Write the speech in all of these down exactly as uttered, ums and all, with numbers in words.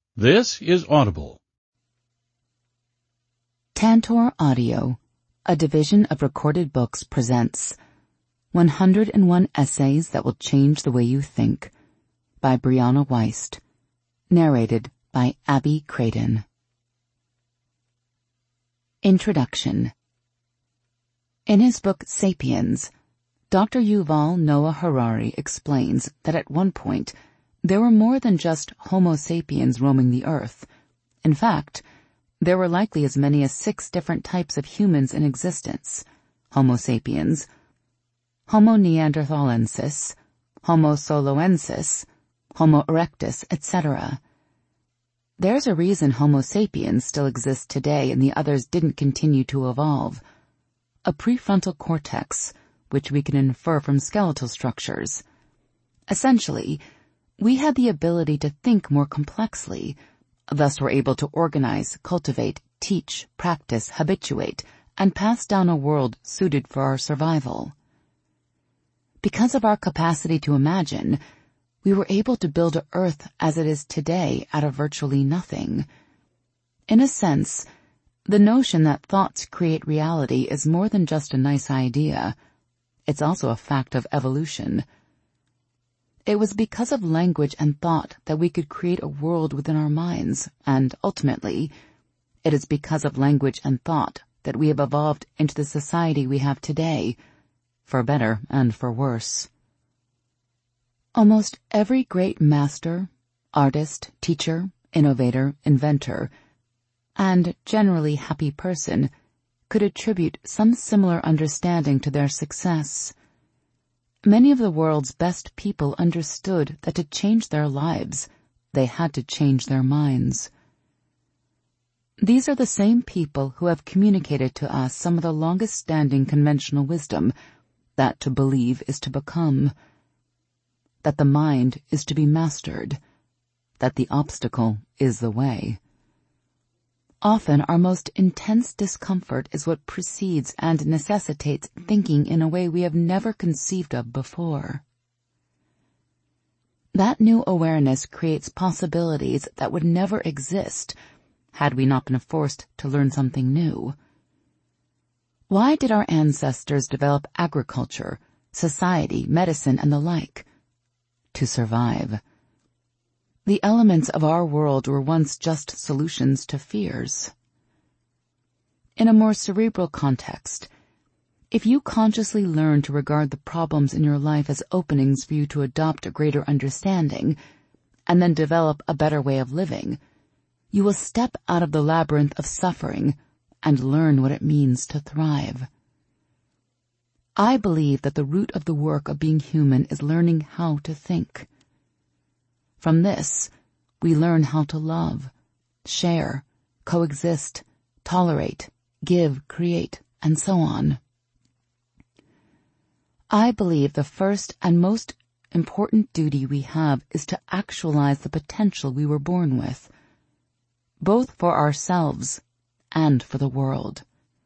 This is Audible. Tantor Audio, a division of Recorded Books, presents one hundred one Essays That Will Change the Way You Think by Brianna Wiest, narrated by Abby Craden. Introduction. In his book Sapiens, Doctor Yuval Noah Harari explains that at one point there were more than just Homo sapiens roaming the earth. In fact, there were likely as many as six different types of humans in existence: Homo sapiens, Homo neanderthalensis, Homo soloensis, Homo erectus, et cetera. There's a reason Homo sapiens still exists today and the others didn't continue to evolve. A prefrontal cortex, which we can infer from skeletal structures. Essentially, we had the ability to think more complexly, thus were able to organize, cultivate, teach, practice, habituate, and pass down a world suited for our survival. Because of our capacity to imagine, we were able to build an Earth as it is today out of virtually nothing. In a sense, the notion that thoughts create reality is more than just a nice idea. It's also a fact of evolution. It was because of language and thought that we could create a world within our minds, and ultimately, it is because of language and thought that we have evolved into the society we have today, for better and for worse. Almost every great master, artist, teacher, innovator, inventor, and generally happy person could attribute some similar understanding to their success. Many of the world's best people understood that to change their lives, they had to change their minds. These are the same people who have communicated to us some of the longest-standing conventional wisdom, that to believe is to become, that the mind is to be mastered, that the obstacle is the way. Often our most intense discomfort is what precedes and necessitates thinking in a way we have never conceived of before. That new awareness creates possibilities that would never exist had we not been forced to learn something new. Why did our ancestors develop agriculture, society, medicine, and the like? To survive. The elements of our world were once just solutions to fears. In a more cerebral context, if you consciously learn to regard the problems in your life as openings for you to adopt a greater understanding, and then develop a better way of living, you will step out of the labyrinth of suffering and learn what it means to thrive. I believe that the root of the work of being human is learning how to think. From this, we learn how to love, share, coexist, tolerate, give, create, and so on. I believe the first and most important duty we have is to actualize the potential we were born with, both for ourselves and for the world.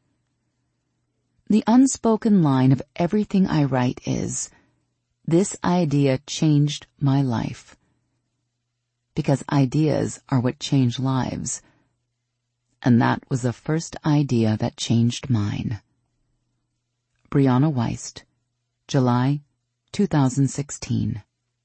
The unspoken line of everything I write is, this idea changed my life. Because ideas are what change lives. And that was the first idea that changed mine. Brianna Wiest, July two thousand sixteen.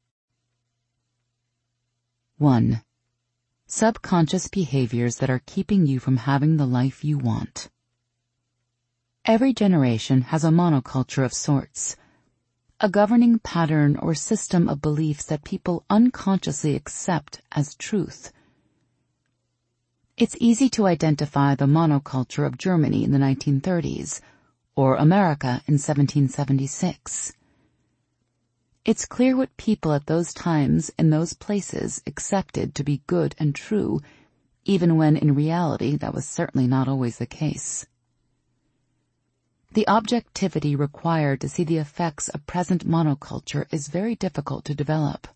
one. Subconscious behaviors that are keeping you from having the life you want. Every generation has a monoculture of sorts, a governing pattern or system of beliefs that people unconsciously accept as truth. It's easy to identify the monoculture of Germany in the nineteen thirties, or America in seventeen seventy-six. It's clear what people at those times in those places accepted to be good and true, even when in reality that was certainly not always the case. The objectivity required to see the effects of present monoculture is very difficult to develop.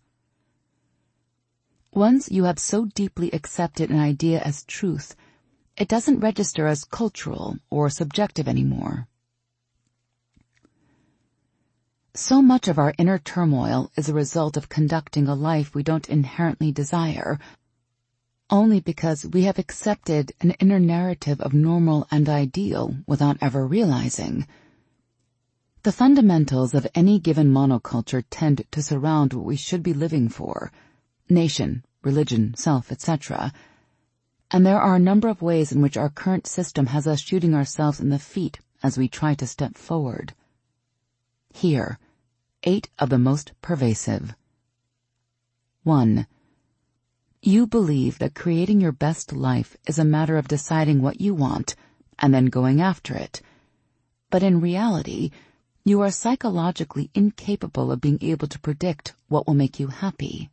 Once you have so deeply accepted an idea as truth, it doesn't register as cultural or subjective anymore. So much of our inner turmoil is a result of conducting a life we don't inherently desire, only because we have accepted an inner narrative of normal and ideal without ever realizing. The fundamentals of any given monoculture tend to surround what we should be living for: nation, religion, self, et cetera. And there are a number of ways in which our current system has us shooting ourselves in the feet as we try to step forward. Here, eight of the most pervasive. One. You believe that creating your best life is a matter of deciding what you want and then going after it. But in reality, you are psychologically incapable of being able to predict what will make you happy.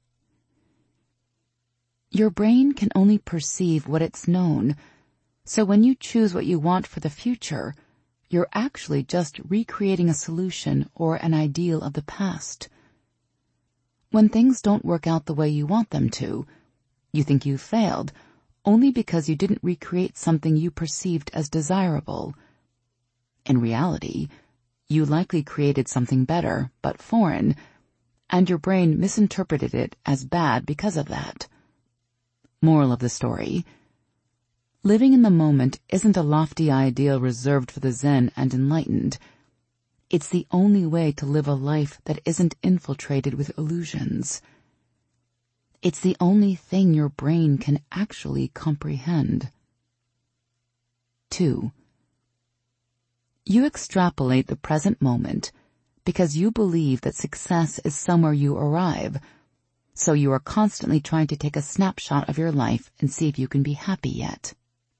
Your brain can only perceive what it's known, so when you choose what you want for the future, you're actually just recreating a solution or an ideal of the past. When things don't work out the way you want them to, you think you failed, only because you didn't recreate something you perceived as desirable. In reality, you likely created something better, but foreign, and your brain misinterpreted it as bad because of that. Moral of the story: living in the moment isn't a lofty ideal reserved for the Zen and enlightened. It's the only way to live a life that isn't infiltrated with illusions. It's the only thing your brain can actually comprehend. Two. You extrapolate the present moment because you believe that success is somewhere you arrive, so you are constantly trying to take a snapshot of your life and see if you can be happy yet.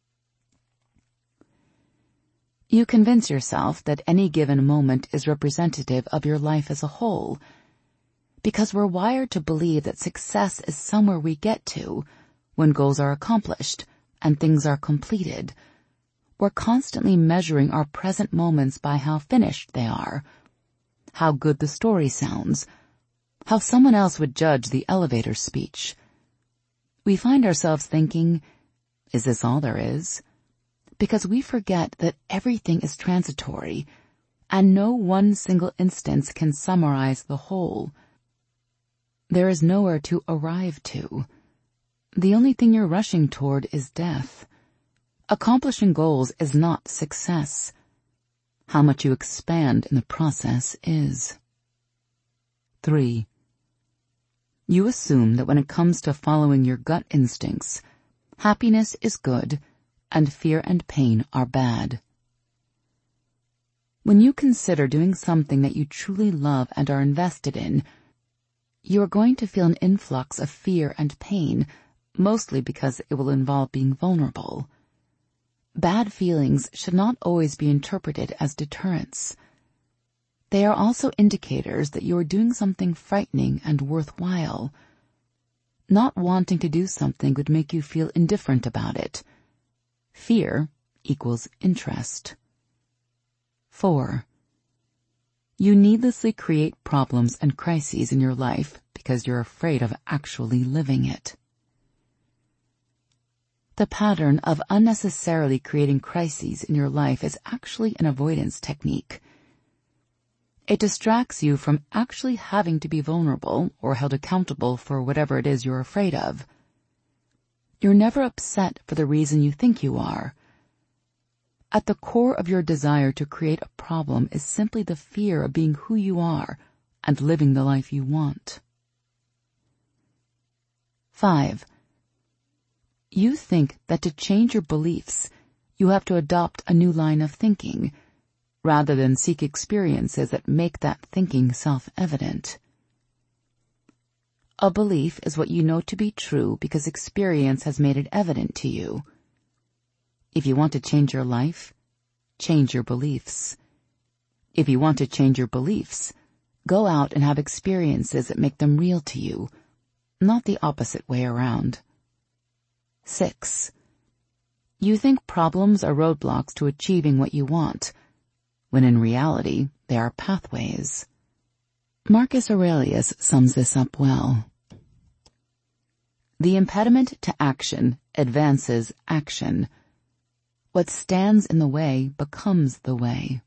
You convince yourself that any given moment is representative of your life as a whole, because we're wired to believe that success is somewhere we get to when goals are accomplished and things are completed. We're constantly measuring our present moments by how finished they are, how good the story sounds, how someone else would judge the elevator speech. We find ourselves thinking, is this all there is? Because we forget that everything is transitory, and no one single instance can summarize the whole. There is nowhere to arrive to. The only thing you're rushing toward is death. Accomplishing goals is not success. How much you expand in the process is. Three. You assume that when it comes to following your gut instincts, happiness is good and fear and pain are bad. When you consider doing something that you truly love and are invested in, you are going to feel an influx of fear and pain, mostly because it will involve being vulnerable. Bad feelings should not always be interpreted as deterrents. They are also indicators that you are doing something frightening and worthwhile. Not wanting to do something would make you feel indifferent about it. Fear equals interest. Four. You needlessly create problems and crises in your life because you're afraid of actually living it. The pattern of unnecessarily creating crises in your life is actually an avoidance technique. It distracts you from actually having to be vulnerable or held accountable for whatever it is you're afraid of. You're never upset for the reason you think you are. At the core of your desire to create a problem is simply the fear of being who you are and living the life you want. Five. You think that to change your beliefs, you have to adopt a new line of thinking, rather than seek experiences that make that thinking self-evident. A belief is what you know to be true because experience has made it evident to you. If you want to change your life, change your beliefs. If you want to change your beliefs, go out and have experiences that make them real to you, not the opposite way around. Six. You think problems are roadblocks to achieving what you want, when in reality they are pathways. Marcus Aurelius sums this up well. The impediment to action advances action. What stands in the way becomes the way.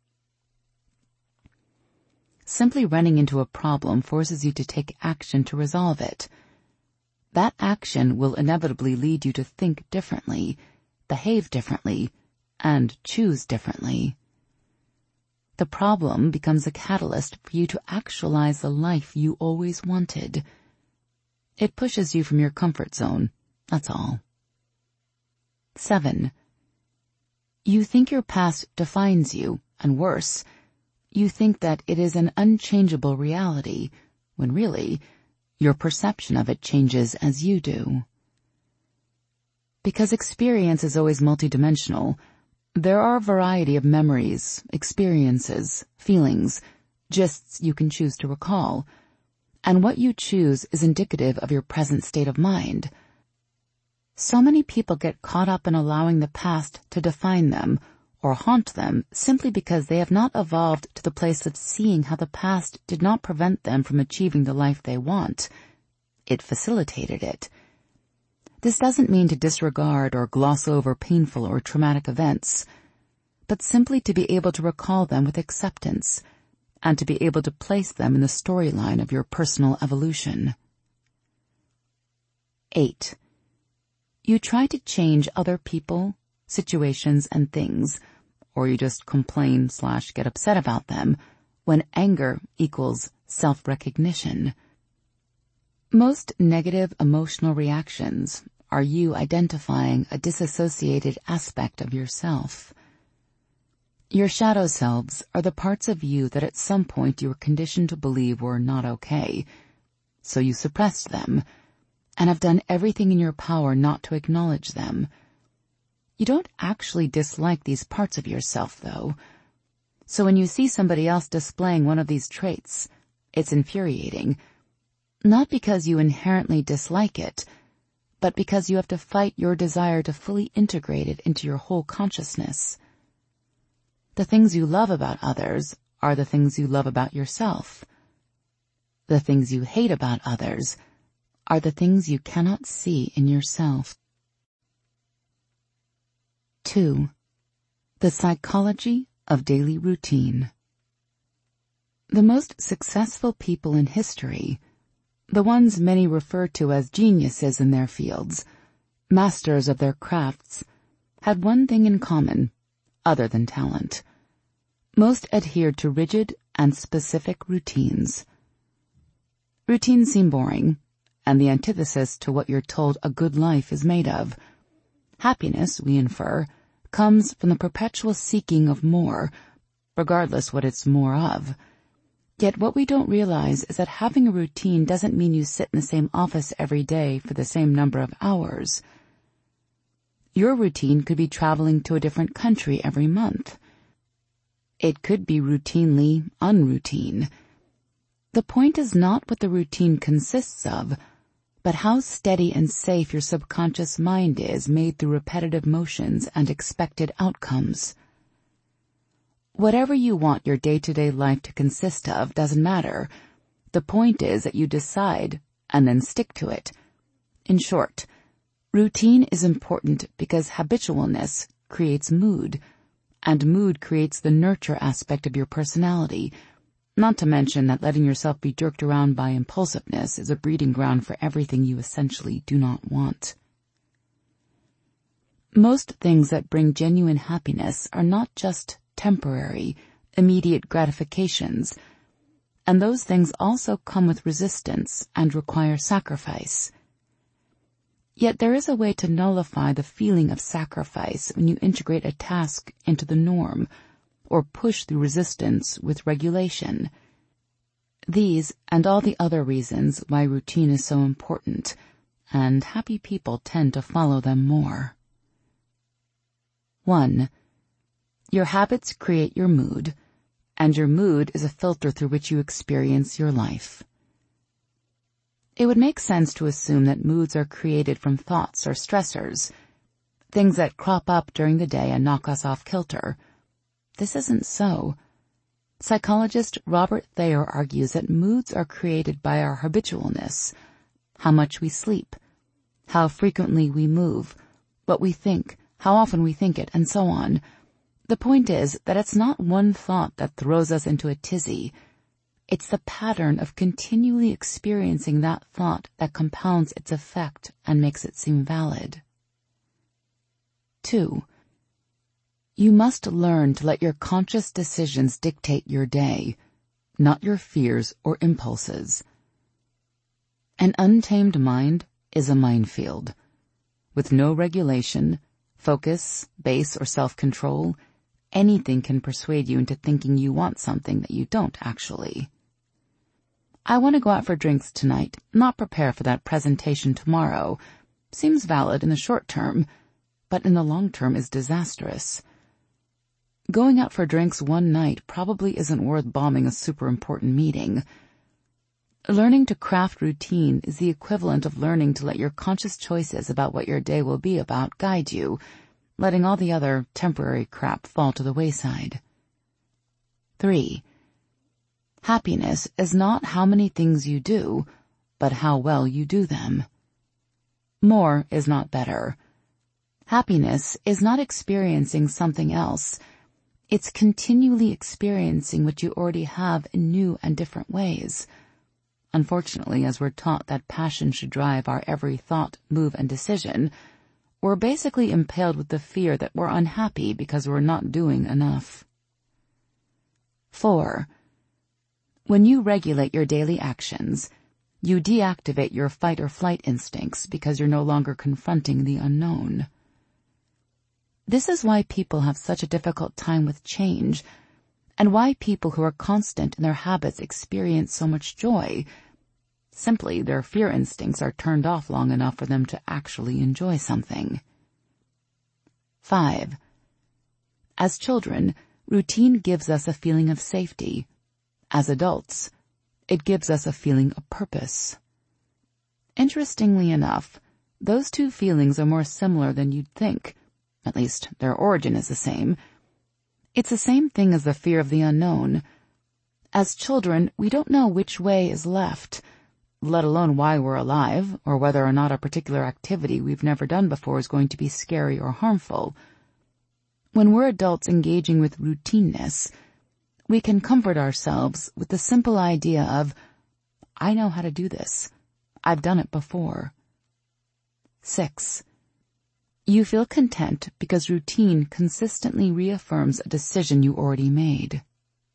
Simply running into a problem forces you to take action to resolve it. that action will inevitably lead you to think differently, behave differently, and choose differently. The problem becomes a catalyst for you to actualize the life you always wanted. It pushes you from your comfort zone, that's all. Seven. You think your past defines you, and worse, you think that it is an unchangeable reality, when really, your perception of it changes as you do. Because experience is always multidimensional, there are a variety of memories, experiences, feelings, gists you can choose to recall, and what you choose is indicative of your present state of mind. So many people get caught up in allowing the past to define them or haunt them simply because they have not evolved to the place of seeing how the past did not prevent them from achieving the life they want. It facilitated it. This doesn't mean to disregard or gloss over painful or traumatic events, but simply to be able to recall them with acceptance and to be able to place them in the storyline of your personal evolution. Eight. You try to change other people, situations, and things, or you just complain slash get upset about them when anger equals self-recognition. Most negative emotional reactions are you identifying a disassociated aspect of yourself. Your shadow selves are the parts of you that at some point you were conditioned to believe were not okay, so you suppressed them and have done everything in your power not to acknowledge them. You don't actually dislike these parts of yourself, though. So when you see somebody else displaying one of these traits, it's infuriating, not because you inherently dislike it, but because you have to fight your desire to fully integrate it into your whole consciousness. The things you love about others are the things you love about yourself. The things you hate about others are the things you cannot see in yourself. Two. The psychology of daily routine. The most successful people in history, the ones many refer to as geniuses in their fields, masters of their crafts, had one thing in common, other than talent. Most adhered to rigid and specific routines. Routines seem boring, and the antithesis to what you're told a good life is made of. Happiness, we infer, comes from the perpetual seeking of more, regardless what it's more of. Yet what we don't realize is that having a routine doesn't mean you sit in the same office every day for the same number of hours. Your routine could be traveling to a different country every month. It could be routinely unroutine. The point is not what the routine consists of, but how steady and safe your subconscious mind is made through repetitive motions and expected outcomes. Whatever you want your day-to-day life to consist of doesn't matter. The point is that you decide and then stick to it. In short, routine is important because habitualness creates mood, and mood creates the nurture aspect of your personality, not to mention that letting yourself be jerked around by impulsiveness is a breeding ground for everything you essentially do not want. Most things that bring genuine happiness are not just temporary, immediate gratifications, and those things also come with resistance and require sacrifice. Yet there is a way to nullify the feeling of sacrifice when you integrate a task into the norm, or push through resistance with regulation. These and all the other reasons why routine is so important, and happy people tend to follow them more. One. Your habits create your mood, and your mood is a filter through which you experience your life. It would make sense to assume that moods are created from thoughts or stressors, things that crop up during the day and knock us off kilter. This isn't so. Psychologist Robert Thayer argues that moods are created by our habitualness, how much we sleep, how frequently we move, what we think, how often we think it, and so on. The point is that it's not one thought that throws us into a tizzy. It's the pattern of continually experiencing that thought that compounds its effect and makes it seem valid. Two, you must learn to let your conscious decisions dictate your day, not your fears or impulses. An untamed mind is a minefield. With no regulation, focus, base, or self-control, anything can persuade you into thinking you want something that you don't actually. I want to go out for drinks tonight, not prepare for that presentation tomorrow. Seems valid in the short term, but in the long term is disastrous. Going out for drinks one night probably isn't worth bombing a super important meeting. Learning to craft routine is the equivalent of learning to let your conscious choices about what your day will be about guide you, letting all the other temporary crap fall to the wayside. Three, happiness is not how many things you do, but how well you do them. More is not better. Happiness is not experiencing something else. It's continually experiencing what you already have in new and different ways. Unfortunately, as we're taught that passion should drive our every thought, move, and decision, we're basically impaled with the fear that we're unhappy because we're not doing enough. Four, when you regulate your daily actions, you deactivate your fight or flight instincts because you're no longer confronting the unknown. This is why people have such a difficult time with change, and why people who are constant in their habits experience so much joy. Simply, their fear instincts are turned off long enough for them to actually enjoy something. Five, as children, routine gives us a feeling of safety. As adults, it gives us a feeling of purpose. Interestingly enough, those two feelings are more similar than you'd think. At least, their origin is the same. It's the same thing as the fear of the unknown. As children, we don't know which way is left, let alone why we're alive, or whether or not a particular activity we've never done before is going to be scary or harmful. When we're adults engaging with routineness, we can comfort ourselves with the simple idea of, I know how to do this. I've done it before. Six, you feel content because routine consistently reaffirms a decision you already made.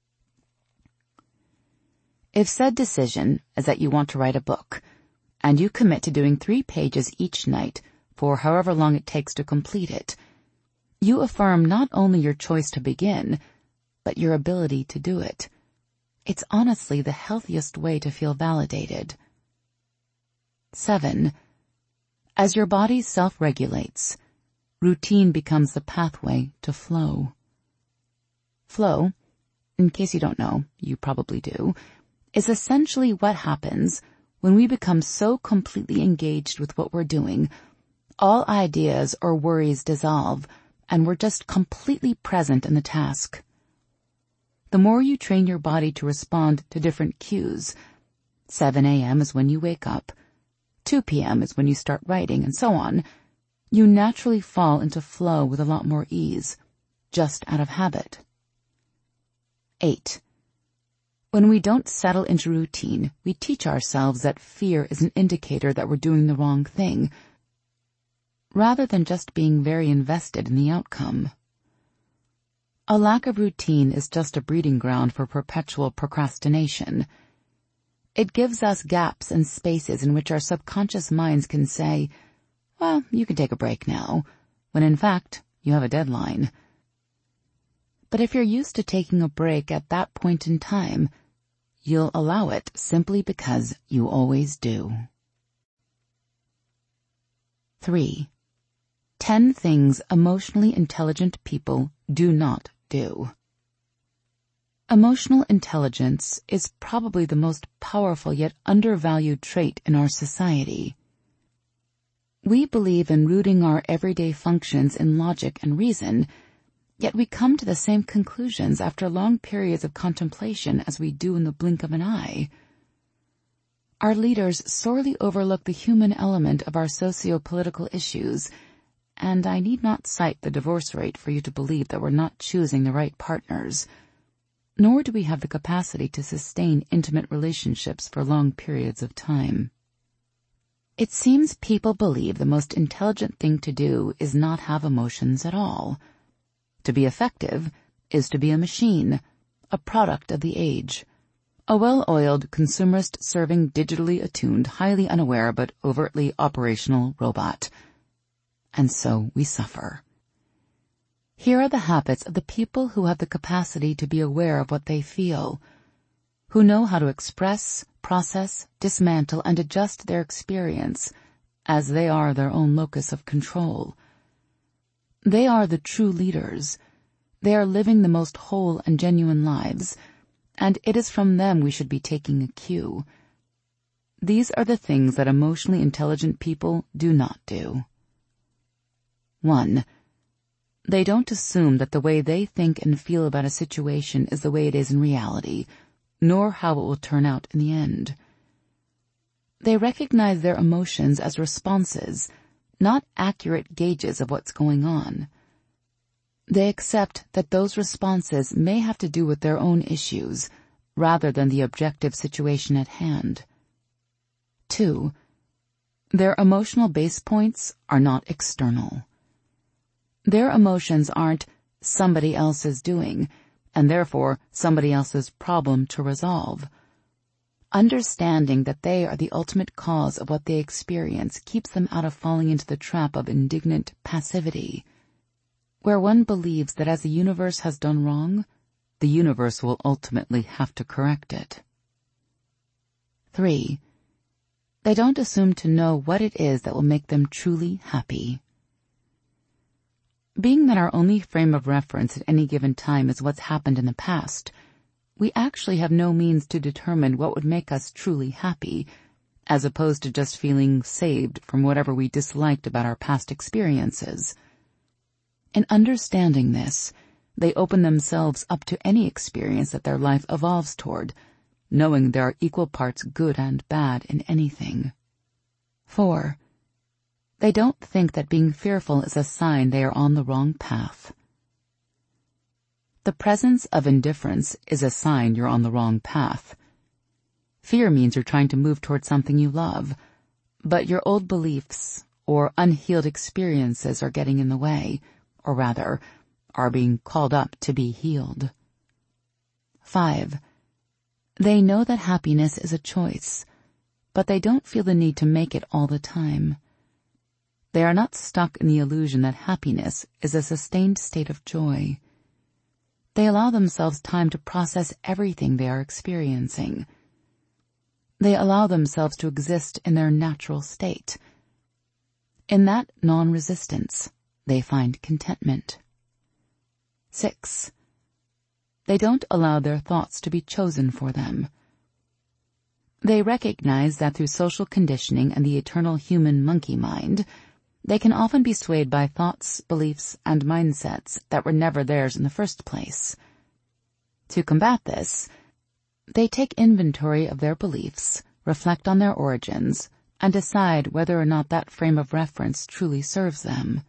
If said decision is that you want to write a book, and you commit to doing three pages each night for however long it takes to complete it, you affirm not only your choice to begin, but your ability to do it. It's honestly the healthiest way to feel validated. Seven, as your body self-regulates, routine becomes the pathway to flow. Flow, in case you don't know, you probably do, is essentially what happens when we become so completely engaged with what we're doing, all ideas or worries dissolve, and we're just completely present in the task. The more you train your body to respond to different cues, seven a.m. is when you wake up, two p.m. is when you start writing, and so on, you naturally fall into flow with a lot more ease, just out of habit. Eight, when we don't settle into routine, we teach ourselves that fear is an indicator that we're doing the wrong thing, rather than just being very invested in the outcome. A lack of routine is just a breeding ground for perpetual procrastination. It gives us gaps and spaces in which our subconscious minds can say, well, you can take a break now, when in fact, you have a deadline. But if you're used to taking a break at that point in time, you'll allow it simply because you always do. Three, ten things emotionally intelligent people do not do. Emotional intelligence is probably the most powerful yet undervalued trait in our society. We believe in rooting our everyday functions in logic and reason, yet we come to the same conclusions after long periods of contemplation as we do in the blink of an eye. Our leaders sorely overlook the human element of our socio-political issues, and I need not cite the divorce rate for you to believe that we're not choosing the right partners. nor do we have the capacity to sustain intimate relationships for long periods of time. It seems people believe the most intelligent thing to do is not have emotions at all. To be effective is to be a machine, a product of the age, a well-oiled, consumerist-serving, digitally attuned, highly unaware but overtly operational robot. And so we suffer. Here are the habits of the people who have the capacity to be aware of what they feel, who know how to express, process, dismantle, and adjust their experience as they are their own locus of control. They are the true leaders. They are living the most whole and genuine lives, and it is from them we should be taking a cue. These are the things that emotionally intelligent people do not do. One. They don't assume that the way they think and feel about a situation is the way it is in reality, nor how it will turn out in the end. They recognize their emotions as responses, not accurate gauges of what's going on. They accept that those responses may have to do with their own issues, rather than the objective situation at hand. Two. Their emotional base points are not external. Their emotions aren't somebody else's doing, and therefore somebody else's problem to resolve. Understanding that they are the ultimate cause of what they experience keeps them out of falling into the trap of indignant passivity, where one believes that as the universe has done wrong, the universe will ultimately have to correct it. Three. They don't assume to know what it is that will make them truly happy. Being that our only frame of reference at any given time is what's happened in the past, we actually have no means to determine what would make us truly happy, as opposed to just feeling saved from whatever we disliked about our past experiences. In understanding this, they open themselves up to any experience that their life evolves toward, knowing there are equal parts good and bad in anything. Four. They don't think that being fearful is a sign they are on the wrong path. The presence of indifference is a sign you're on the wrong path. Fear means you're trying to move toward something you love, but your old beliefs or unhealed experiences are getting in the way, or rather, are being called up to be healed. Five. They know that happiness is a choice, but they don't feel the need to make it all the time. They are not stuck in the illusion that happiness is a sustained state of joy. They allow themselves time to process everything they are experiencing. They allow themselves to exist in their natural state. In that non-resistance, they find contentment. Six. They don't allow their thoughts to be chosen for them. They recognize that through social conditioning and the eternal human monkey mind, they can often be swayed by thoughts, beliefs, and mindsets that were never theirs in the first place. To combat this, they take inventory of their beliefs, reflect on their origins, and decide whether or not that frame of reference truly serves them.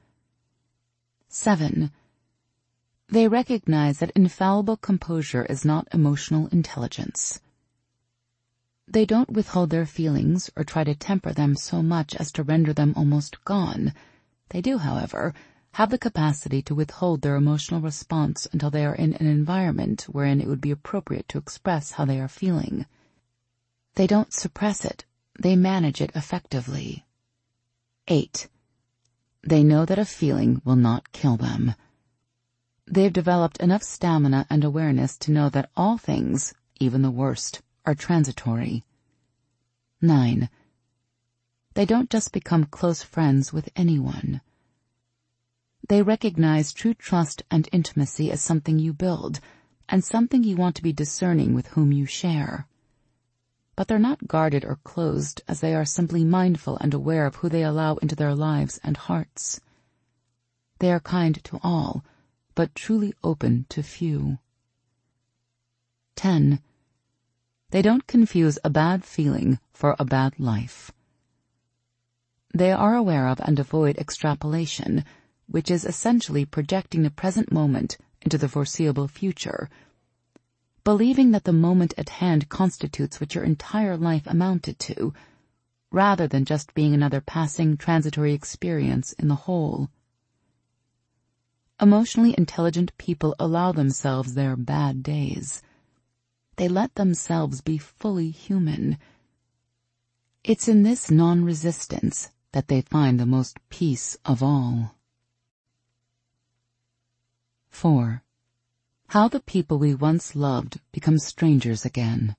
Seven. They recognize that infallible composure is not emotional intelligence. They don't withhold their feelings or try to temper them so much as to render them almost gone. They do, however, have the capacity to withhold their emotional response until they are in an environment wherein it would be appropriate to express how they are feeling. They don't suppress it, they manage it effectively. Eight. They know that a feeling will not kill them. They've developed enough stamina and awareness to know that all things, even the worst, are transitory. Nine. They don't just become close friends with anyone. They recognize true trust and intimacy as something you build, and something you want to be discerning with whom you share. But they're not guarded or closed, as they are simply mindful and aware of who they allow into their lives and hearts. They are kind to all, but truly open to few. Ten. They don't confuse a bad feeling for a bad life. They are aware of and avoid extrapolation, which is essentially projecting the present moment into the foreseeable future. believing that the moment at hand constitutes what your entire life amounted to, rather than just being another passing transitory experience in the whole. Emotionally intelligent people allow themselves their bad days. They let themselves be fully human. It's in this non-resistance that they find the most peace of all. Four. How the people we once loved become strangers again.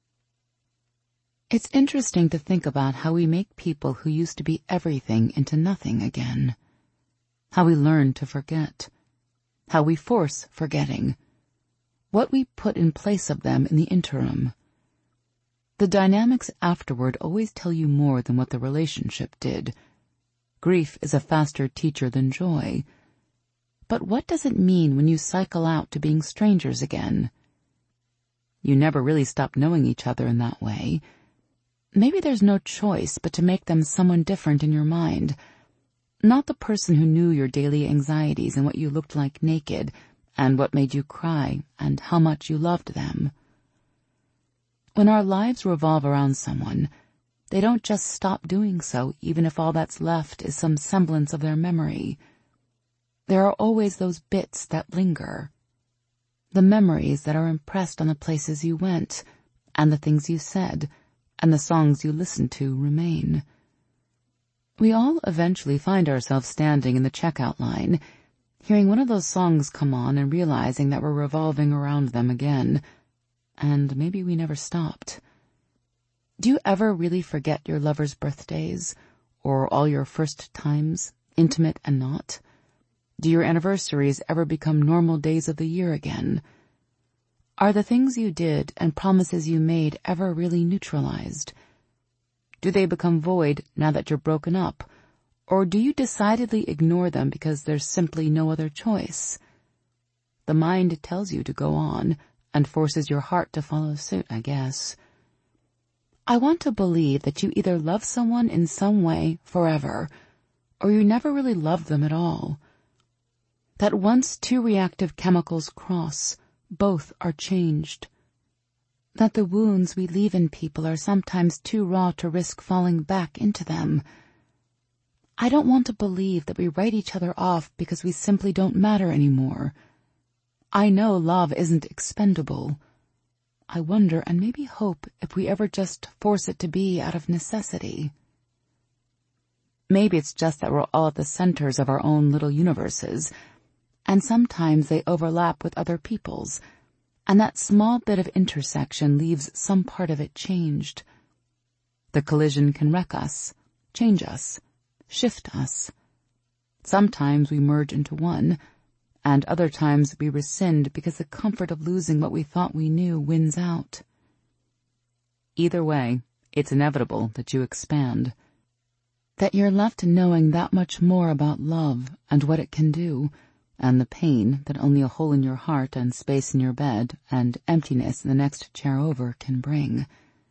It's interesting to think about how we make people who used to be everything into nothing again. How we learn to forget. How we force forgetting. What we put in place of them in the interim. The dynamics afterward always tell you more than what the relationship did. Grief is a faster teacher than joy. But what does it mean when you cycle out to being strangers again? You never really stop knowing each other in that way. Maybe there's no choice but to make them someone different in your mind. Not the person who knew your daily anxieties and what you looked like naked, and what made you cry, and how much you loved them. When our lives revolve around someone, they don't just stop doing so even if all that's left is some semblance of their memory. There are always those bits that linger. The memories that are impressed on the places you went, and the things you said, and the songs you listened to remain. We all eventually find ourselves standing in the checkout line, hearing one of those songs come on and realizing that we're revolving around them again. And maybe we never stopped. Do you ever really forget your lover's birthdays, or all your first times, intimate and not? Do your anniversaries ever become normal days of the year again? Are the things you did and promises you made ever really neutralized? Do they become void now that you're broken up, or do you decidedly ignore them because there's simply no other choice? The mind tells you to go on, and forces your heart to follow suit, I guess. I want to believe that you either love someone in some way forever, or you never really loved them at all. That once two reactive chemicals cross, both are changed. That the wounds we leave in people are sometimes too raw to risk falling back into them. I don't want to believe that we write each other off because we simply don't matter anymore. I know love isn't expendable. I wonder and maybe hope if we ever just force it to be out of necessity. Maybe it's just that we're all at the centers of our own little universes, and sometimes they overlap with other people's, and that small bit of intersection leaves some part of it changed. The collision can wreck us, change us, shift us. Sometimes we merge into one, and other times we rescind because the comfort of losing what we thought we knew wins out. Either way, it's inevitable that you expand. That you're left knowing that much more about love and what it can do, and the pain that only a hole in your heart and space in your bed and emptiness in the next chair over can bring.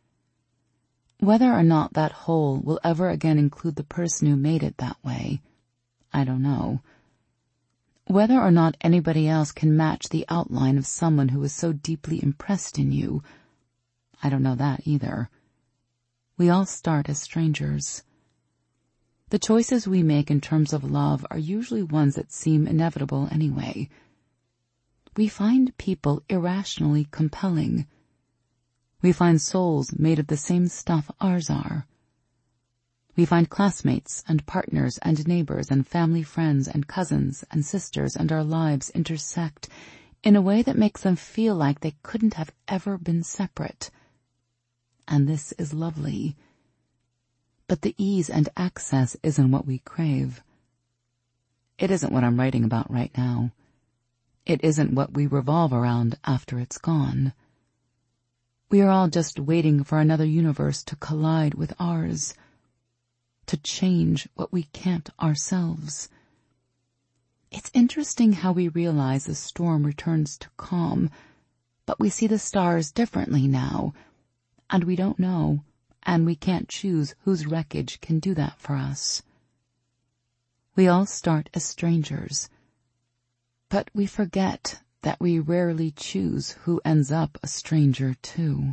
Whether or not that hole will ever again include the person who made it that way, I don't know. Whether or not anybody else can match the outline of someone who was so deeply impressed in you, I don't know that either. We all start as strangers. The choices we make in terms of love are usually ones that seem inevitable anyway. We find people irrationally compelling. We find souls made of the same stuff ours are. We find classmates and partners and neighbors and family friends and cousins and sisters, and our lives intersect in a way that makes them feel like they couldn't have ever been separate. And this is lovely. But the ease and access isn't what we crave. It isn't what I'm writing about right now. It isn't what we revolve around after it's gone. We are all just waiting for another universe to collide with ours, to change what we can't ourselves. It's interesting how we realize the storm returns to calm, but we see the stars differently now, and we don't know, and we can't choose whose wreckage can do that for us. We all start as strangers, but we forget that we rarely choose who ends up a stranger too.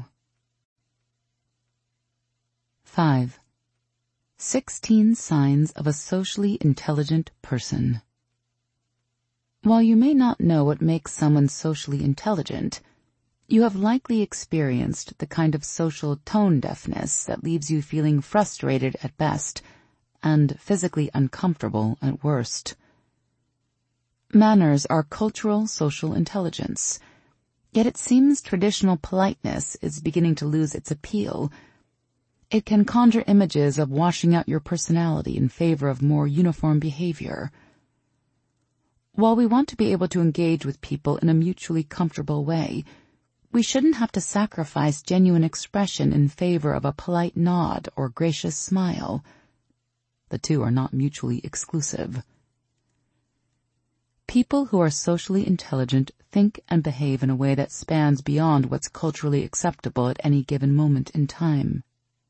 five. Sixteen signs of a socially intelligent person. While you may not know what makes someone socially intelligent, you have likely experienced the kind of social tone deafness that leaves you feeling frustrated at best and physically uncomfortable at worst. Manners are cultural social intelligence, yet it seems traditional politeness is beginning to lose its appeal. It can conjure images of washing out your personality in favor of more uniform behavior. While we want to be able to engage with people in a mutually comfortable way, we shouldn't have to sacrifice genuine expression in favor of a polite nod or gracious smile. The two are not mutually exclusive. People who are socially intelligent think and behave in a way that spans beyond what's culturally acceptable at any given moment in time.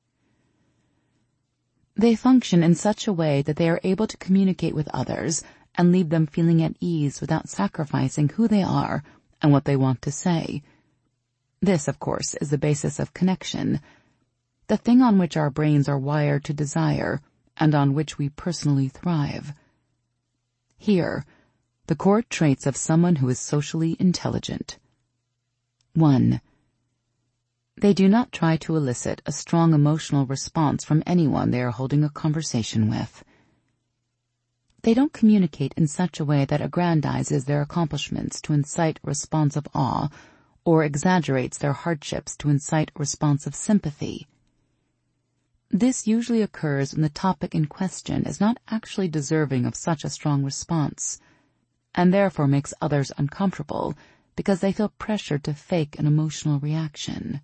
They function in such a way that they are able to communicate with others and leave them feeling at ease without sacrificing who they are and what they want to say. This, of course, is the basis of connection, the thing on which our brains are wired to desire and on which we personally thrive. Here, the core traits of someone who is socially intelligent. one. They do not try to elicit a strong emotional response from anyone they are holding a conversation with. They don't communicate in such a way that aggrandizes their accomplishments to incite a response of awe or exaggerates their hardships to incite a response of sympathy. This usually occurs when the topic in question is not actually deserving of such a strong response, and therefore makes others uncomfortable because they feel pressured to fake an emotional reaction.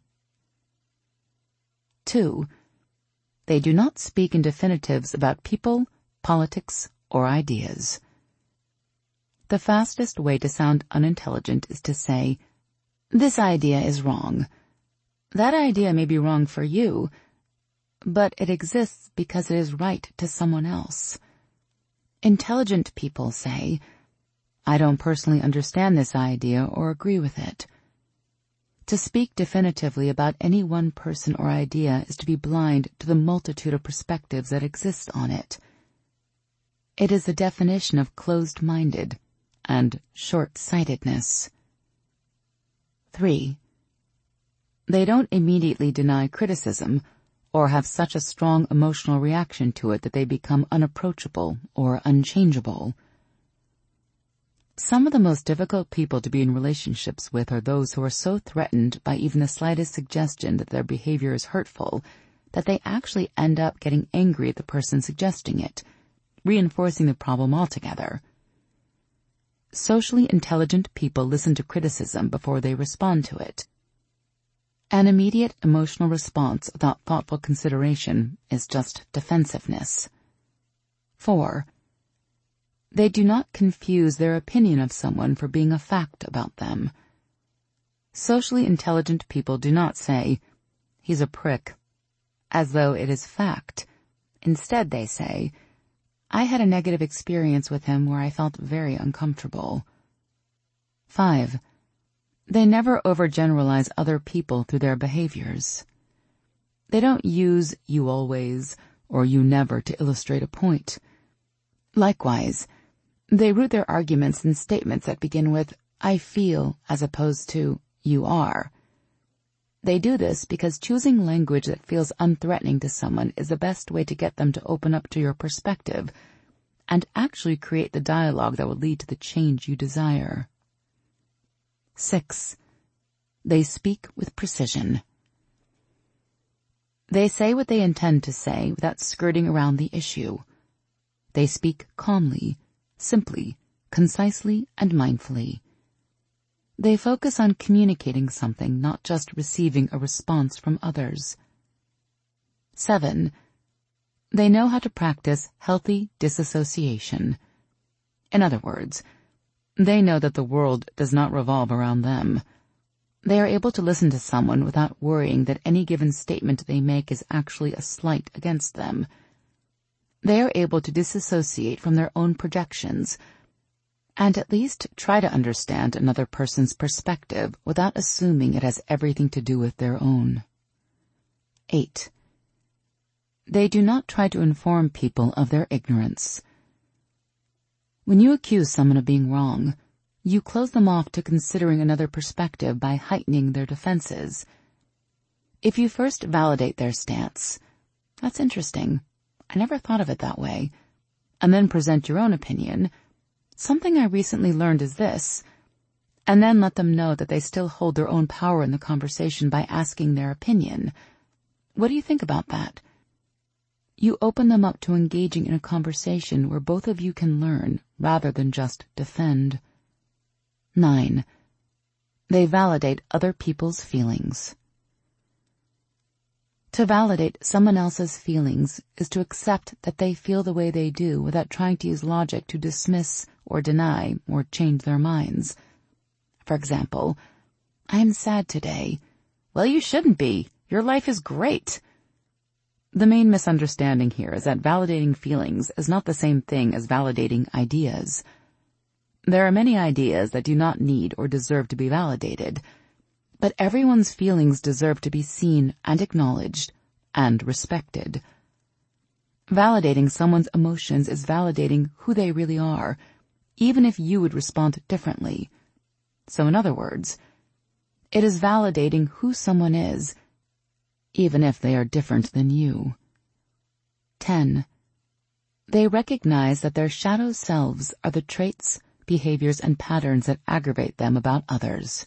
Two. They do not speak in definitives about people, politics, or ideas. The fastest way to sound unintelligent is to say, "This idea is wrong. That idea may be wrong for you, but it exists because it is right to someone else." Intelligent people say, "I don't personally understand this idea or agree with it." To speak definitively about any one person or idea is to be blind to the multitude of perspectives that exist on it. It is the definition of closed-minded and short-sightedness. Three. They don't immediately deny criticism or have such a strong emotional reaction to it that they become unapproachable or unchangeable. Some of the most difficult people to be in relationships with are those who are so threatened by even the slightest suggestion that their behavior is hurtful that they actually end up getting angry at the person suggesting it, reinforcing the problem altogether. Socially intelligent people listen to criticism before they respond to it. An immediate emotional response without thoughtful consideration is just defensiveness. Four. They do not confuse their opinion of someone for being a fact about them. Socially intelligent people do not say, "He's a prick," as though it is fact. Instead, they say, "I had a negative experience with him where I felt very uncomfortable." Five. They never overgeneralize other people through their behaviors. They don't use "you always" or "you never" to illustrate a point. Likewise, they root their arguments in statements that begin with "I feel" as opposed to "you are." They do this because choosing language that feels unthreatening to someone is the best way to get them to open up to your perspective and actually create the dialogue that will lead to the change you desire. Six. They speak with precision. They say what they intend to say without skirting around the issue. They speak calmly, simply, concisely, and mindfully. They focus on communicating something, not just receiving a response from others. Seven. They know how to practice healthy disassociation. In other words, they know that the world does not revolve around them. They are able to listen to someone without worrying that any given statement they make is actually a slight against them. They are able to disassociate from their own projections, And at least try to understand another person's perspective without assuming it has everything to do with their own. Eight. They do not try to inform people of their ignorance. When you accuse someone of being wrong, you close them off to considering another perspective by heightening their defenses. If you first validate their stance, "That's interesting. I never thought of it that way," and then present your own opinion, "Something I recently learned is this," and then let them know that they still hold their own power in the conversation by asking their opinion. "What do you think about that?" You open them up to engaging in a conversation where both of you can learn rather than just defend. Nine. They validate other people's feelings. To validate someone else's feelings is to accept that they feel the way they do without trying to use logic to dismiss or deny or change their minds. For example, "I am sad today." "Well, you shouldn't be. Your life is great." The main misunderstanding here is that validating feelings is not the same thing as validating ideas. There are many ideas that do not need or deserve to be validated, but everyone's feelings deserve to be seen and acknowledged and respected. Validating someone's emotions is validating who they really are, even if you would respond differently. So in other words, it is validating who someone is, even if they are different than you. Ten. They recognize that their shadow selves are the traits, behaviors, and patterns that aggravate them about others.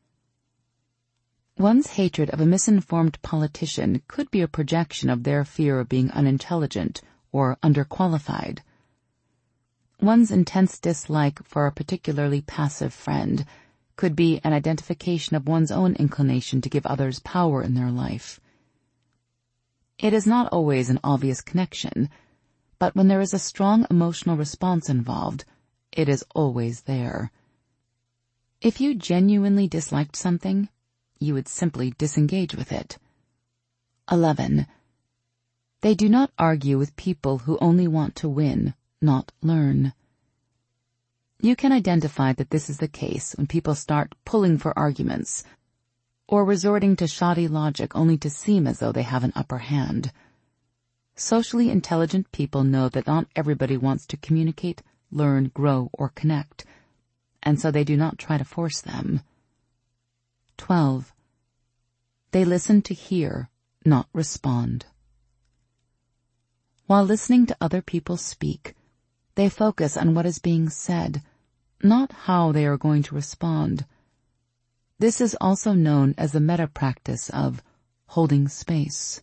One's hatred of a misinformed politician could be a projection of their fear of being unintelligent or underqualified. One's intense dislike for a particularly passive friend could be an identification of one's own inclination to give others power in their life. It is not always an obvious connection, but when there is a strong emotional response involved, it is always there. If you genuinely disliked something, you would simply disengage with it. Eleven. They do not argue with people who only want to win, not learn. You can identify that this is the case when people start pulling for arguments or resorting to shoddy logic only to seem as though they have an upper hand. Socially intelligent people know that not everybody wants to communicate, learn, grow, or connect, and so they do not try to force them. Twelve. They listen to hear, not respond. While listening to other people speak, they focus on what is being said, not how they are going to respond. This is also known as the meta-practice of holding space.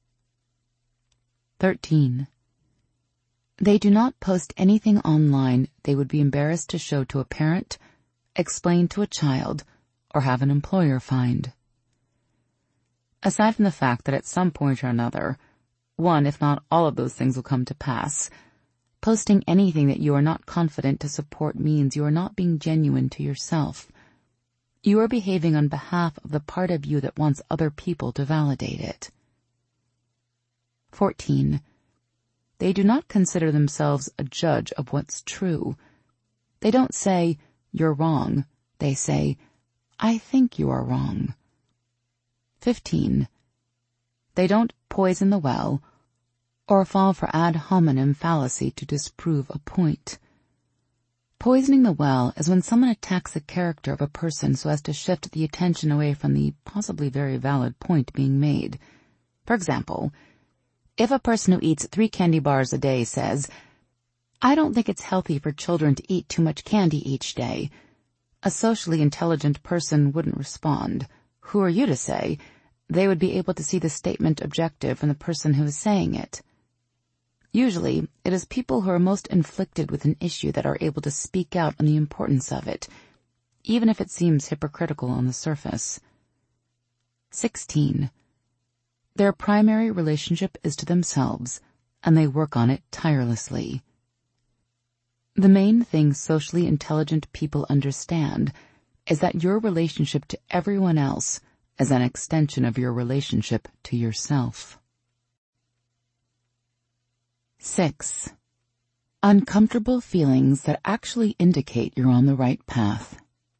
Thirteen. They do not post anything online they would be embarrassed to show to a parent, explain to a child, or have an employer find. Aside from the fact that at some point or another, one if not all of those things will come to pass, posting anything that you are not confident to support means you are not being genuine to yourself. You are behaving on behalf of the part of you that wants other people to validate it. Fourteen. They do not consider themselves a judge of what's true. They don't say, "You're wrong." They say, "I think you are wrong." Fifteen. They don't poison the well or fall for ad hominem fallacy to disprove a point. Poisoning the well is when someone attacks the character of a person so as to shift the attention away from the possibly very valid point being made. For example, if a person who eats three candy bars a day says, "I don't think it's healthy for children to eat too much candy each day," a socially intelligent person wouldn't respond. Who are you to say? They would be able to see the statement objective from the person who is saying it. Usually, it is people who are most inflicted with an issue that are able to speak out on the importance of it, even if it seems hypocritical on the surface. Sixteen. Their primary relationship is to themselves, and they work on it tirelessly. The main thing socially intelligent people understand is that your relationship to everyone else is an extension of your relationship to yourself. Six. Uncomfortable feelings that actually indicate you're on the right path.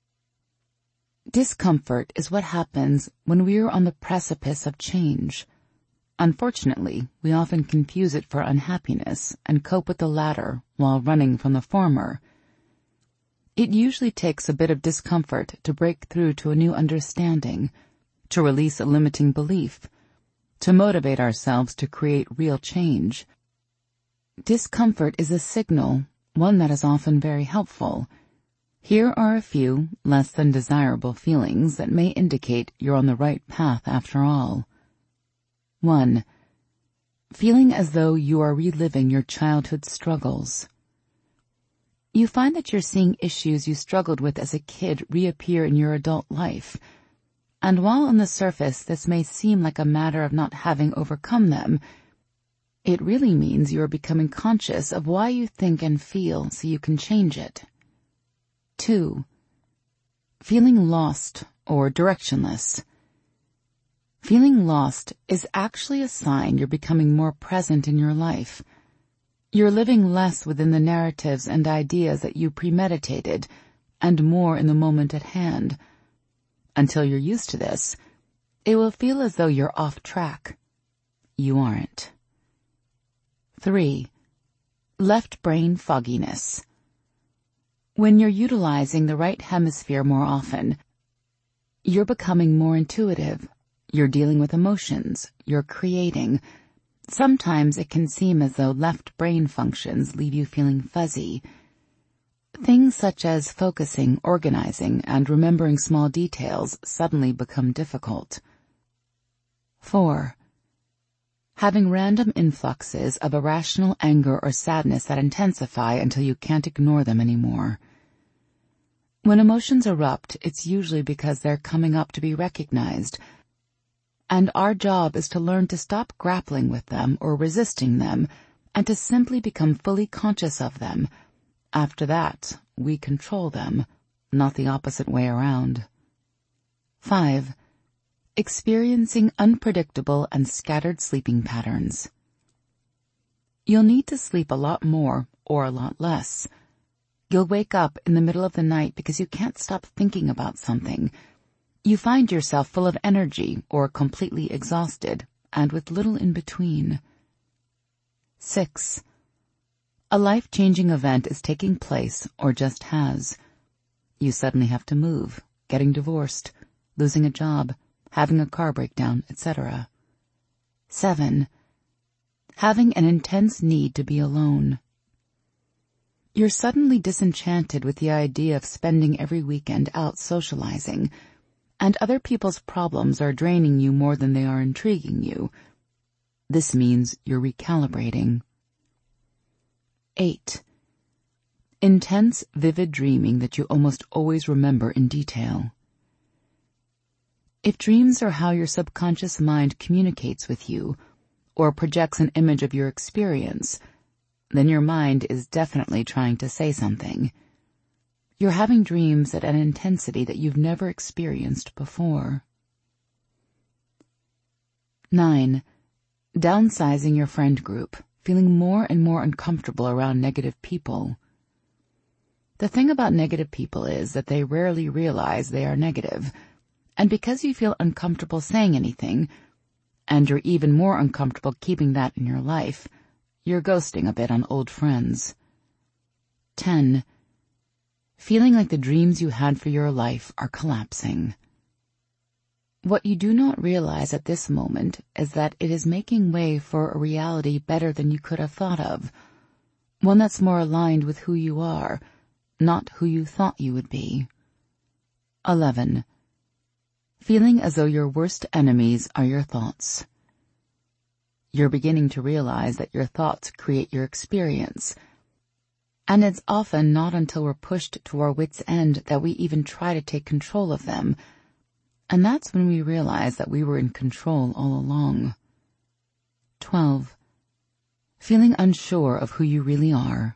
Discomfort is what happens when we're on the precipice of change. Unfortunately, we often confuse it for unhappiness and cope with the latter while running from the former. It usually takes a bit of discomfort to break through to a new understanding, to release a limiting belief, to motivate ourselves to create real change. Discomfort is a signal, one that is often very helpful. Here are a few less than desirable feelings that may indicate you're on the right path after all. one. Feeling as though you are reliving your childhood struggles. You find that you're seeing issues you struggled with as a kid reappear in your adult life. And while on the surface this may seem like a matter of not having overcome them, it really means you are becoming conscious of why you think and feel so you can change it. two. Feeling lost or directionless. Feeling lost is actually a sign you're becoming more present in your life. You're living less within the narratives and ideas that you premeditated and more in the moment at hand. Until you're used to this, it will feel as though you're off track. You aren't. three. Left brain fogginess. When you're utilizing the right hemisphere more often, you're becoming more intuitive. You're dealing with emotions. You're creating. Sometimes it can seem as though left brain functions leave you feeling fuzzy. Things such as focusing, organizing, and remembering small details suddenly become difficult. four. Having random influxes of irrational anger or sadness that intensify until you can't ignore them anymore. When emotions erupt, it's usually because they're coming up to be recognized, and our job is to learn to stop grappling with them or resisting them and to simply become fully conscious of them. After that, we control them, not the opposite way around. five. Experiencing unpredictable and scattered sleeping patterns. You'll need to sleep a lot more or a lot less. You'll wake up in the middle of the night because you can't stop thinking about something. You find yourself full of energy or completely exhausted, and with little in between. six. A life-changing event is taking place or just has. You suddenly have to move, getting divorced, losing a job, having a car breakdown, et cetera. seven. Having an intense need to be alone. You're suddenly disenchanted with the idea of spending every weekend out socializing, and other people's problems are draining you more than they are intriguing you. This means you're recalibrating. eight. Intense, vivid dreaming that you almost always remember in detail. If dreams are how your subconscious mind communicates with you, or projects an image of your experience, then your mind is definitely trying to say something. You're having dreams at an intensity that you've never experienced before. nine. Downsizing your friend group, feeling more and more uncomfortable around negative people. The thing about negative people is that they rarely realize they are negative, and because you feel uncomfortable saying anything, and you're even more uncomfortable keeping that in your life, you're ghosting a bit on old friends. ten. Feeling like the dreams you had for your life are collapsing. What you do not realize at this moment is that it is making way for a reality better than you could have thought of, one that's more aligned with who you are, not who you thought you would be. eleven. Feeling as though your worst enemies are your thoughts. You're beginning to realize that your thoughts create your experience, and it's often not until we're pushed to our wits' end that we even try to take control of them, and that's when we realize that we were in control all along. twelve. Feeling unsure of who you really are.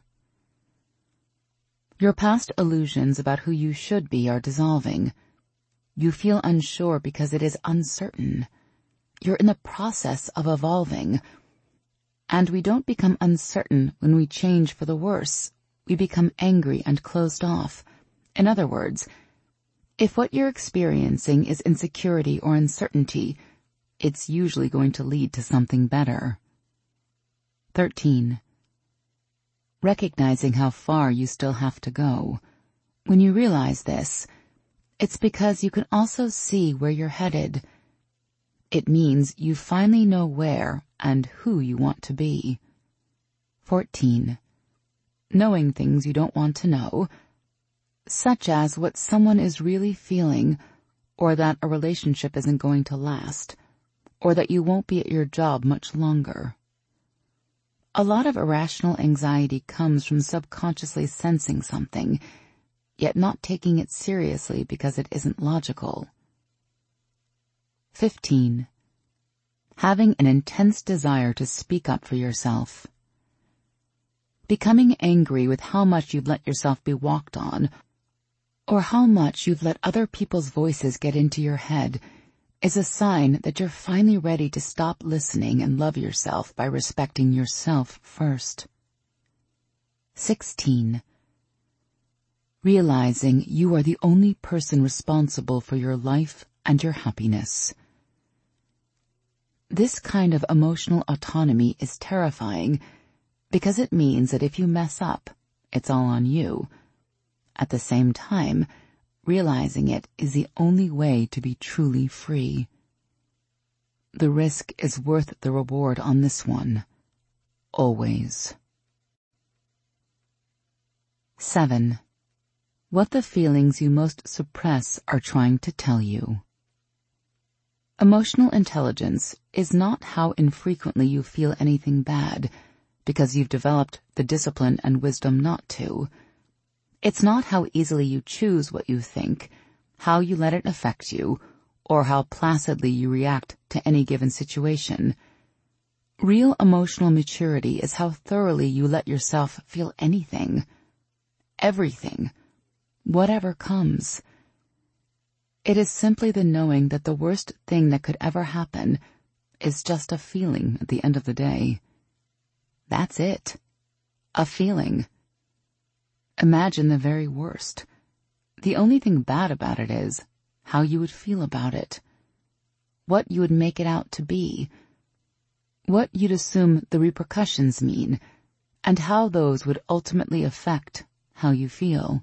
Your past illusions about who you should be are dissolving. You feel unsure because it is uncertain. You're in the process of evolving. And we don't become uncertain when we change for the worse. We become angry and closed off. In other words, if what you're experiencing is insecurity or uncertainty, it's usually going to lead to something better. thirteen. Recognizing how far you still have to go. When you realize this, it's because you can also see where you're headed. It means you finally know where and who you want to be. fourteen. Knowing things you don't want to know, such as what someone is really feeling, or that a relationship isn't going to last, or that you won't be at your job much longer. A lot of irrational anxiety comes from subconsciously sensing something, yet not taking it seriously because it isn't logical. fifteen. Having an intense desire to speak up for yourself. Becoming angry with how much you've let yourself be walked on, or how much you've let other people's voices get into your head, is a sign that you're finally ready to stop listening and love yourself by respecting yourself first. sixteen. Realizing you are the only person responsible for your life and your happiness. This kind of emotional autonomy is terrifying because it means that if you mess up, it's all on you. At the same time, realizing it is the only way to be truly free. The risk is worth the reward on this one. Always. seven. What the feelings you most suppress are trying to tell you. Emotional intelligence is not how infrequently you feel anything bad, because you've developed the discipline and wisdom not to. It's not how easily you choose what you think, how you let it affect you, or how placidly you react to any given situation. Real emotional maturity is how thoroughly you let yourself feel anything. Everything. Whatever comes. It is simply the knowing that the worst thing that could ever happen is just a feeling at the end of the day. That's it. A feeling. Imagine the very worst. The only thing bad about it is how you would feel about it. What you would make it out to be. What you'd assume the repercussions mean, and how those would ultimately affect how you feel.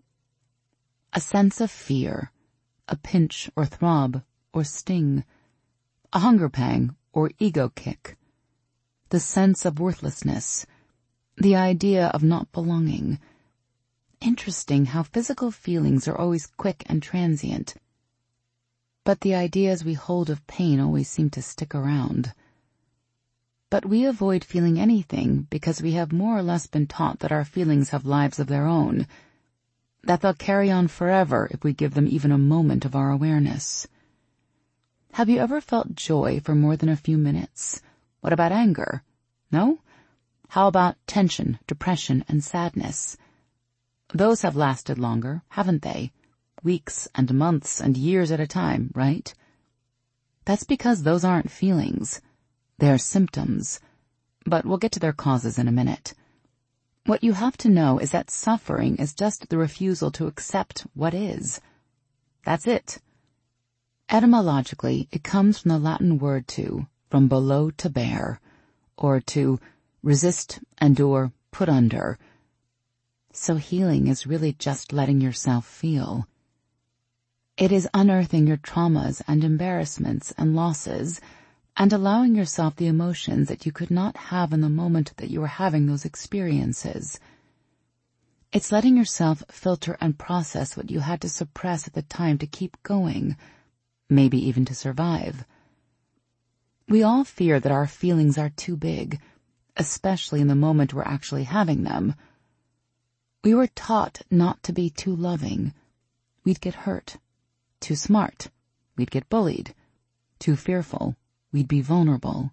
A sense of fear, a pinch or throb or sting, a hunger pang or ego kick, the sense of worthlessness, the idea of not belonging. Interesting how physical feelings are always quick and transient, but the ideas we hold of pain always seem to stick around. But we avoid feeling anything because we have more or less been taught that our feelings have lives of their own, that they'll carry on forever if we give them even a moment of our awareness. Have you ever felt joy for more than a few minutes? What about anger? No? How about tension, depression, and sadness? Those have lasted longer, haven't they? Weeks and months and years at a time, right? That's because those aren't feelings. They're symptoms. But we'll get to their causes in a minute. What you have to know is that suffering is just the refusal to accept what is. That's it. Etymologically, it comes from the Latin word to, from below to bear, or to resist, endure, put under. So healing is really just letting yourself feel. It is unearthing your traumas and embarrassments and losses, and allowing yourself the emotions that you could not have in the moment that you were having those experiences. It's letting yourself filter and process what you had to suppress at the time to keep going, maybe even to survive. We all fear that our feelings are too big, especially in the moment we're actually having them. We were taught not to be too loving. We'd get hurt. Too smart. We'd get bullied. Too fearful. We'd be vulnerable.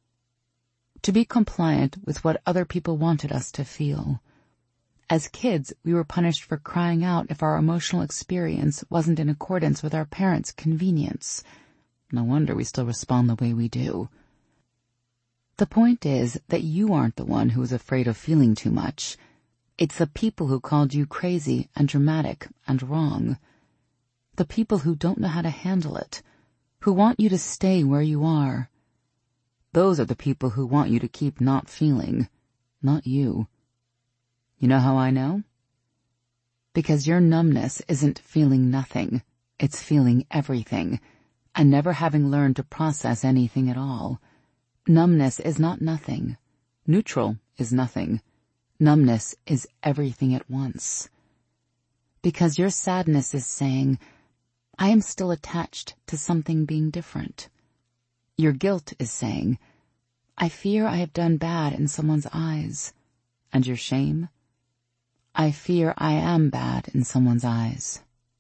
To be compliant with what other people wanted us to feel. As kids, we were punished for crying out if our emotional experience wasn't in accordance with our parents' convenience. No wonder we still respond the way we do. The point is that you aren't the one who is afraid of feeling too much. It's the people who called you crazy and dramatic and wrong. The people who don't know how to handle it, who want you to stay where you are. Those are the people who want you to keep not feeling, not you. You know how I know? Because your numbness isn't feeling nothing, it's feeling everything, and never having learned to process anything at all. Numbness is not nothing. Neutral is nothing. Numbness is everything at once. Because your sadness is saying, I am still attached to something being different. Your guilt is saying, I fear I have done bad in someone's eyes. And your shame? I fear I am bad in someone's eyes.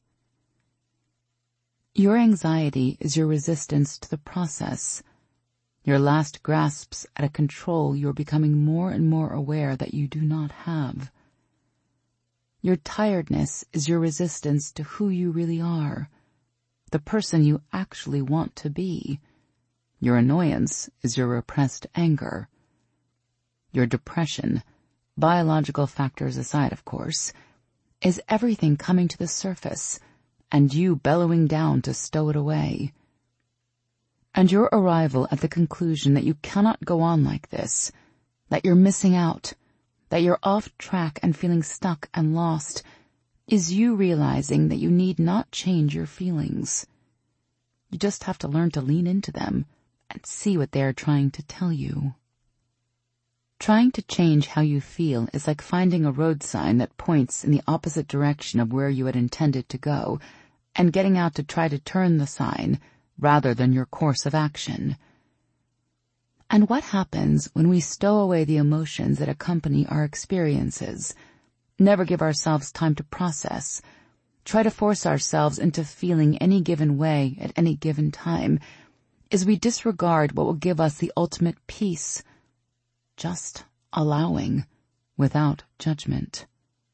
Your anxiety is your resistance to the process. Your last grasps at a control you are becoming more and more aware that you do not have. Your tiredness is your resistance to who you really are, the person you actually want to be. Your annoyance is your repressed anger. Your depression, biological factors aside of course, is everything coming to the surface and you bellowing down to stow it away. And your arrival at the conclusion that you cannot go on like this, that you're missing out, that you're off track and feeling stuck and lost, is you realizing that you need not change your feelings. You just have to learn to lean into them and see what they are trying to tell you. Trying to change how you feel is like finding a road sign that points in the opposite direction of where you had intended to go, and getting out to try to turn the sign rather than your course of action. And what happens when we stow away the emotions that accompany our experiences, never give ourselves time to process, try to force ourselves into feeling any given way at any given time, is we disregard what will give us the ultimate peace, just allowing without judgment.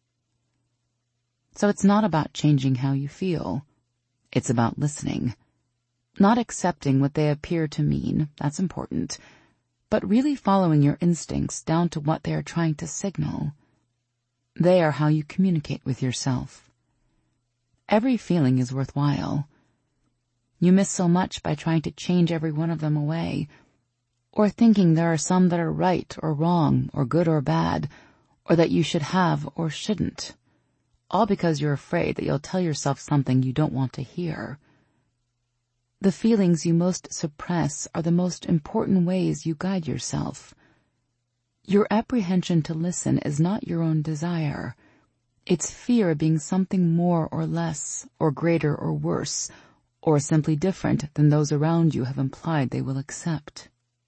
So it's not about changing how you feel. It's about listening. Not accepting what they appear to mean, that's important, but really following your instincts down to what they are trying to signal. They are how you communicate with yourself. Every feeling is worthwhile. You miss so much by trying to change every one of them away, or thinking there are some that are right or wrong or good or bad, or that you should have or shouldn't, all because you're afraid that you'll tell yourself something you don't want to hear. The feelings you most suppress are the most important ways you guide yourself. Your apprehension to listen is not your own desire. It's fear of being something more or less, or greater or worse, or simply different than those around you have implied they will accept.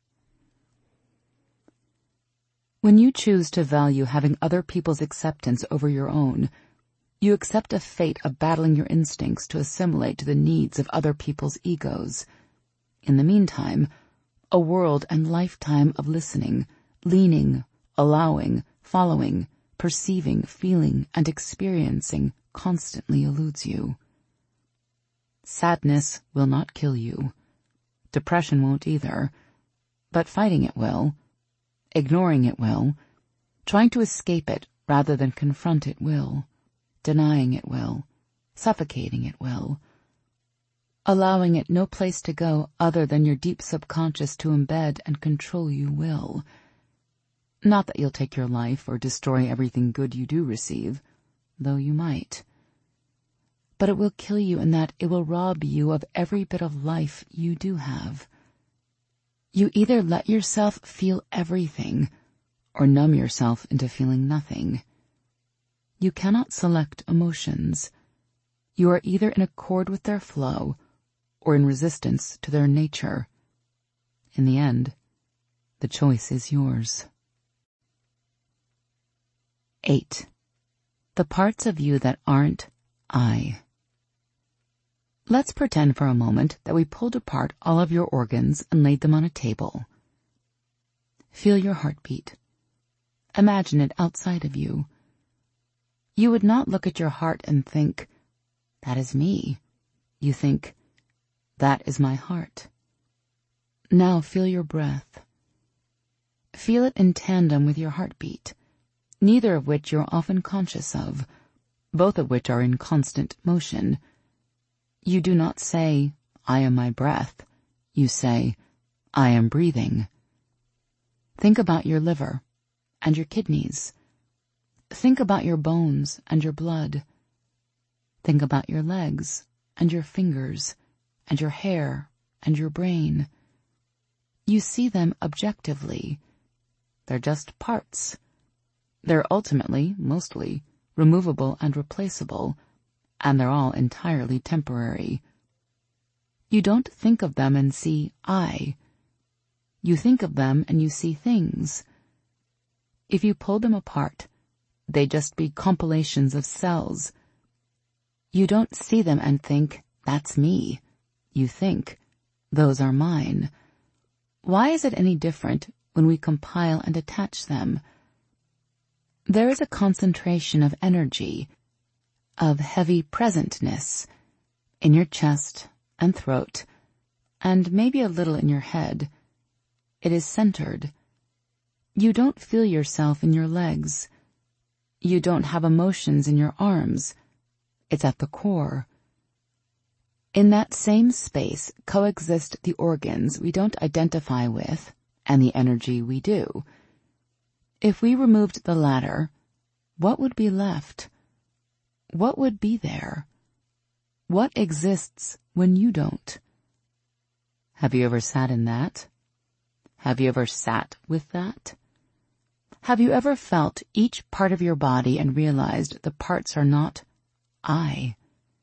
When you choose to value having other people's acceptance over your own, you accept a fate of battling your instincts to assimilate to the needs of other people's egos. In the meantime, a world and lifetime of listening, leaning, allowing, following, perceiving, feeling, and experiencing constantly eludes you. Sadness will not kill you. Depression won't either. But fighting it will. Ignoring it will. Trying to escape it rather than confront it will. Denying it will. Suffocating it will. Allowing it no place to go other than your deep subconscious to embed and control you will. Not that you'll take your life or destroy everything good you do receive, though you might. But it will kill you in that it will rob you of every bit of life you do have. You either let yourself feel everything or numb yourself into feeling nothing. You cannot select emotions. You are either in accord with their flow or in resistance to their nature. In the end, the choice is yours. Eight. The parts of you that aren't I. Let's pretend for a moment that we pulled apart all of your organs and laid them on a table. Feel your heartbeat. Imagine it outside of you. You would not look at your heart and think, that is me. You think, that is my heart. Now feel your breath. Feel it in tandem with your heartbeat, neither of which you're often conscious of, both of which are in constant motion. You do not say, I am my breath. You say, I am breathing. Think about your liver and your kidneys. Think about your bones and your blood. Think about your legs and your fingers and your hair and your brain. You see them objectively. They're just parts. They're ultimately, mostly, removable and replaceable, and they're all entirely temporary. You don't think of them and see I. You think of them and you see things. If you pull them apart, they'd just be compilations of cells. You don't see them and think, that's me. You think, those are mine. Why is it any different when we compile and attach them? There is a concentration of energy, of heavy presentness, in your chest and throat, and maybe a little in your head. It is centered. You don't feel yourself in your legs. You don't have emotions in your arms. It's at the core. In that same space coexist the organs we don't identify with and the energy we do. If we removed the latter, what would be left? What would be there? What exists when you don't? Have you ever sat in that? Have you ever sat with that? Have you ever felt each part of your body and realized the parts are not I?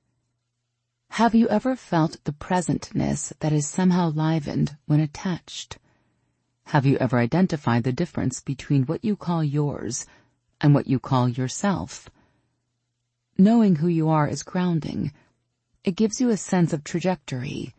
Have you ever felt the presentness that is somehow livened when attached? Have you ever identified the difference between what you call yours and what you call yourself? Knowing who you are is grounding. It gives you a sense of trajectory.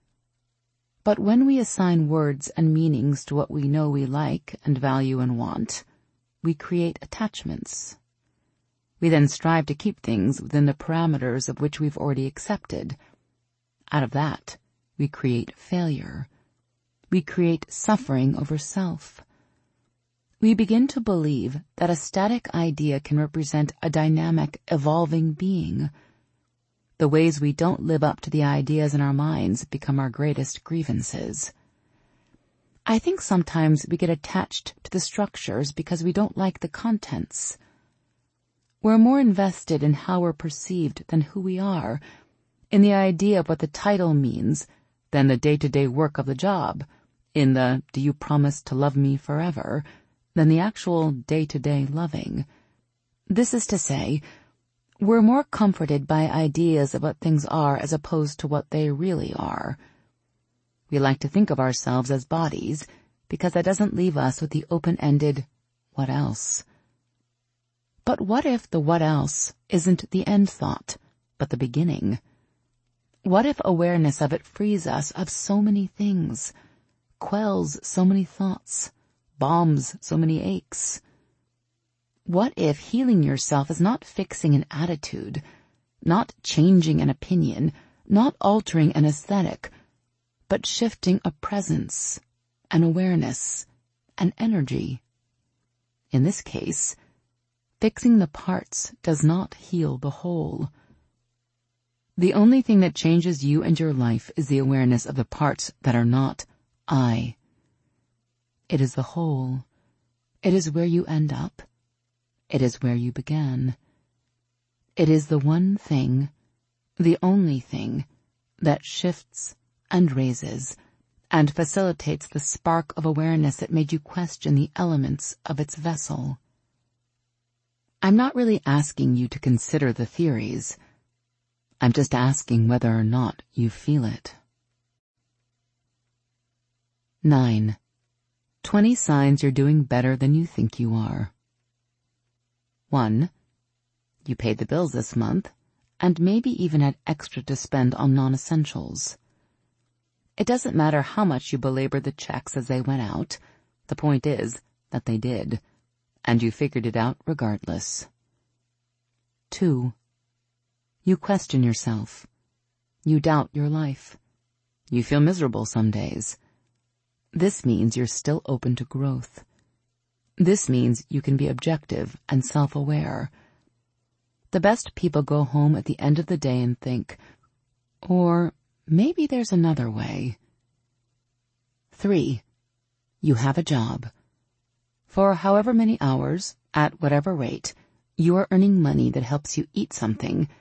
But when we assign words and meanings to what we know we like and value and want, we create attachments. We then strive to keep things within the parameters of which we've already accepted. Out of that, we create failure. We create suffering over self. We begin to believe that a static idea can represent a dynamic, evolving being. The ways we don't live up to the ideas in our minds become our greatest grievances. I think sometimes we get attached to the structures because we don't like the contents. We're more invested in how we're perceived than who we are, in the idea of what the title means than the day-to-day work of the job, in the do you promise to love me forever, than the actual day-to-day loving. This is to say, we're more comforted by ideas of what things are as opposed to what they really are. We like to think of ourselves as bodies because that doesn't leave us with the open-ended what else. But what if the what else isn't the end thought, but the beginning? What if awareness of it frees us of so many things, quells so many thoughts, bombs so many aches? What if healing yourself is not fixing an attitude, not changing an opinion, not altering an aesthetic, but shifting a presence, an awareness, an energy? In this case, fixing the parts does not heal the whole. The only thing that changes you and your life is the awareness of the parts that are not I. It is the whole. It is where you end up. It is where you began. It is the one thing, the only thing, that shifts and raises and facilitates the spark of awareness that made you question the elements of its vessel. I'm not really asking you to consider the theories. I'm just asking whether or not you feel it. Nine. Twenty signs you're doing better than you think you are. One. You paid the bills this month, and maybe even had extra to spend on non-essentials. It doesn't matter how much you belabored the checks as they went out. The point is that they did, and you figured it out regardless. Two. You question yourself. You doubt your life. You feel miserable some days. This means you're still open to growth. This means you can be objective and self-aware. The best people go home at the end of the day and think, or maybe there's another way. Three, you have a job. For however many hours, at whatever rate, you are earning money that helps you eat something,